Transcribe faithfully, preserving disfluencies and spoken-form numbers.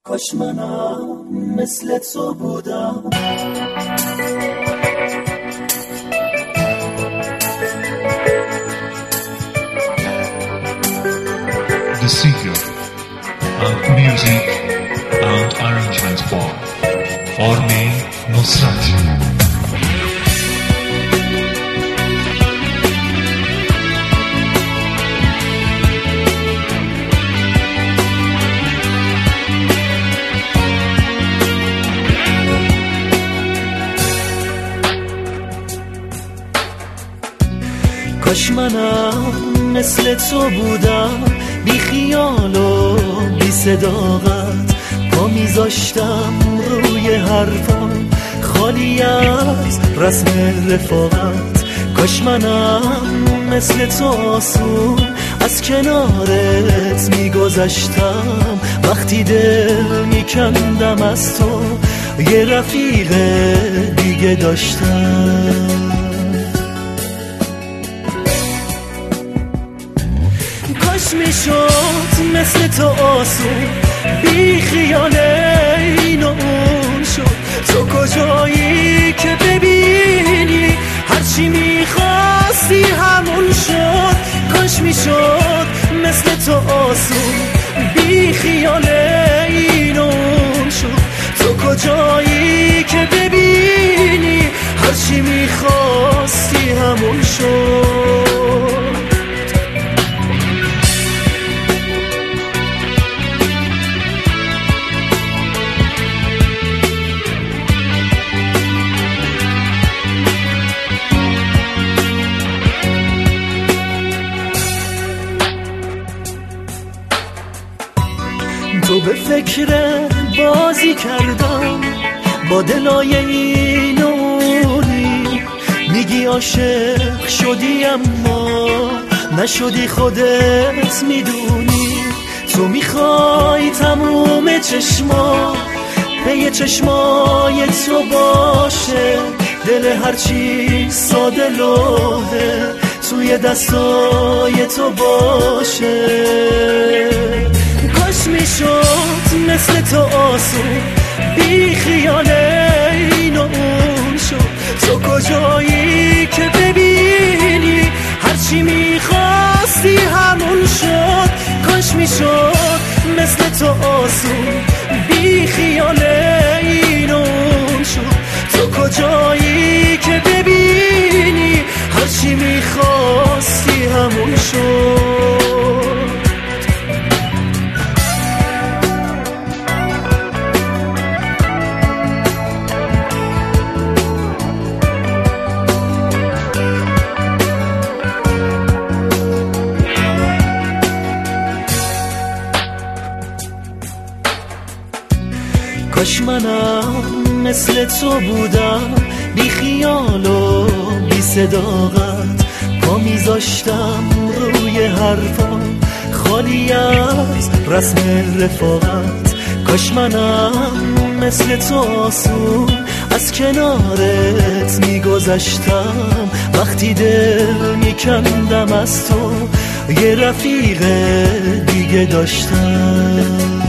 کاش منم مثل تو بودم. The Singer and Music and Arrangements by Army Nusrat. کاش منم مثل تو بودم، بی خیال و بی صداقت، پا میذاشتم روی حرفم خالی از رسم رفاقت. کاش منم مثل تو آسون از کنارت میگذشتم، وقتی دل میکندم از تو یه رفیق دیگه داشتم. کاش میشد مثل تو آسون بی خیال این و اون شد، تو کجایی که ببینی هرچی میخواستی همون شد. کاش میشد مثل تو آسون بی خیال این و اون شد، تو کجایی که ببینی هرچی میخواستی همون شد. تو به فکر بازی کردم با دلای این و اونی، میگی عاشق شدی اما نشدی خودت میدونی. تو میخوای تموم چشما به چشمای تو باشه، دل هرچی ساده لوحه توی دستای تو باشه. کاش میشد مثل تو آسون بی خیال این و اون شد، تو کجایی که ببینی هرچی میخواستی همون شد. کاش میشد مثل تو آسون بی خیال این و اون شد، تو کجایی که ببینی هرچی میخواستی همون شد. کاش منم مثل تو بودم، بی خیال و بی صداقت، پا میذاشتم روی حرفم خالی از رسم رفاقت. کاش منم مثل تو آسون از کنارت میگذشتم، وقتی دل میکندم از تو یه رفیق دیگه داشتم.